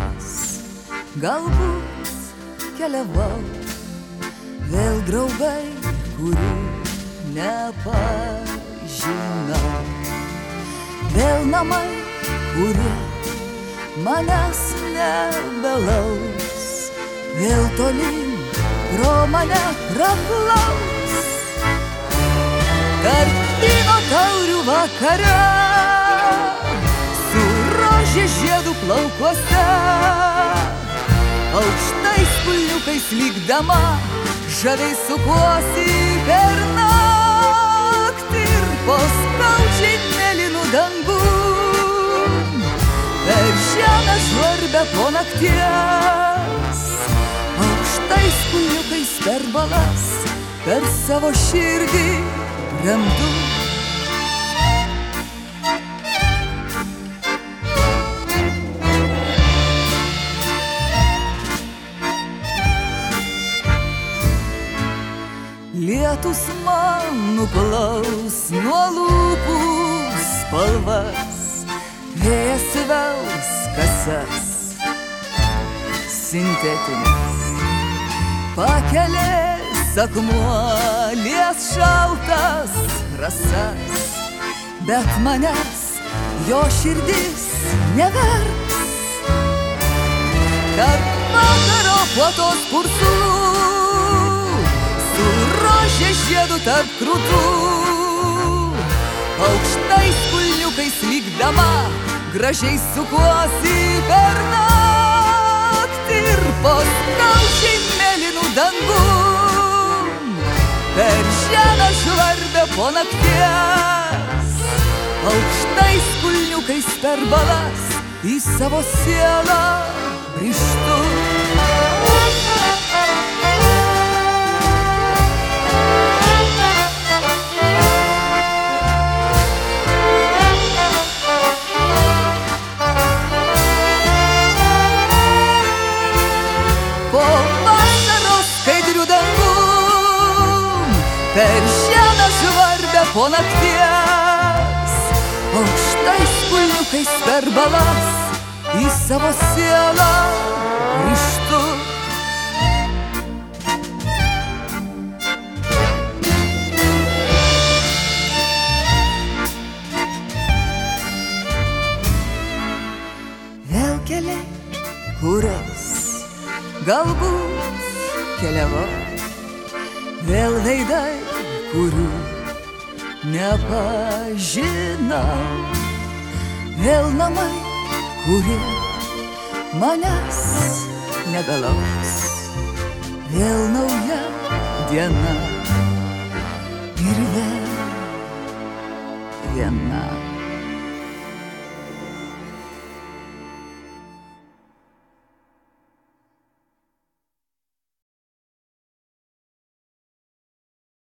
kelias, galbūt keliavau, vėl draugai, kurių nepažinau, vėl namai, kurie manęs nebelaus, vėl tolyn pro mane praplaus. Tarp vyno taurių vakare, su rožės žiedų plaukuose, aukštais kulniukais lygdama, žaviai sukuosi per naktį ir po skaudžiai mėlynų dangų, per žemę žvarbę po nakties, aukštais kulniukais per balas, per savo širdį brendu. Lietus man nuplaus nuo lūpų spalvas, vėjas vels kasas sintetinės, pakelės akmuo lies šaltas rasas, bet manęs jo širdis neverks. Tarp vakaro puotos purslų, su rožės žiedų tarp krūtų, aukštais kulniukais lygdama, gražiai sukuosi per naktį ir po skaudžiai mėlynų dangų, per žemę žvarbę po nakties, aukštais kulniukais per balas į savo sielą grįžtu. Per žemę žvarbę po nakties, aukštais kulniukais per balas į savo sielą grįžtu. Vėl keliai, kuriais galbūt keliavau, vėl veidai, kurių nepažinau, vėl namai, kurie manęs nebelaus, vėl nauja diena ir vėl viena.